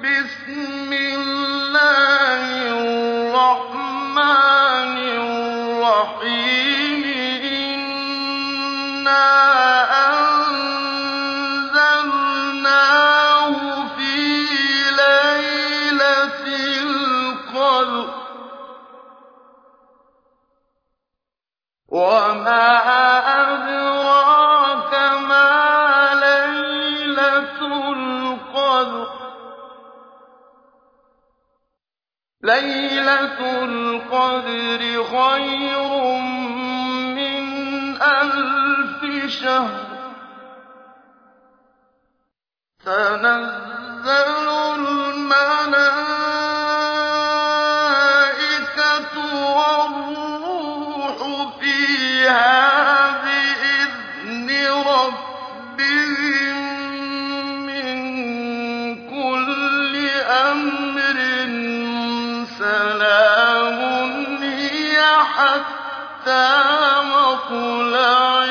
بِسْمِ اللَّهِ الرَّحْمَٰنِ الرَّحِيمِ إِنَّا أَنزَلْنَاهُ فِي لَيْلَةِ الْقَدْرِ ۗ وَمَا أَدْرَاكَ مَا لَيْلَةُ الْقَدْرِ لَيْلَةُ الْقَدْرِ خَيْرٌ مِّنْ أَلْفِ شَهْرٍ تَنَزَّلُ الْمَلَائِكَةُ وَالرُّوحُ فِيهَا بِإِذْنِ رَبِّهِم مِّن كُلِّ أَمْرٍ سَلَامٌ هِيَ حَتَّىٰ مَطْلَعِ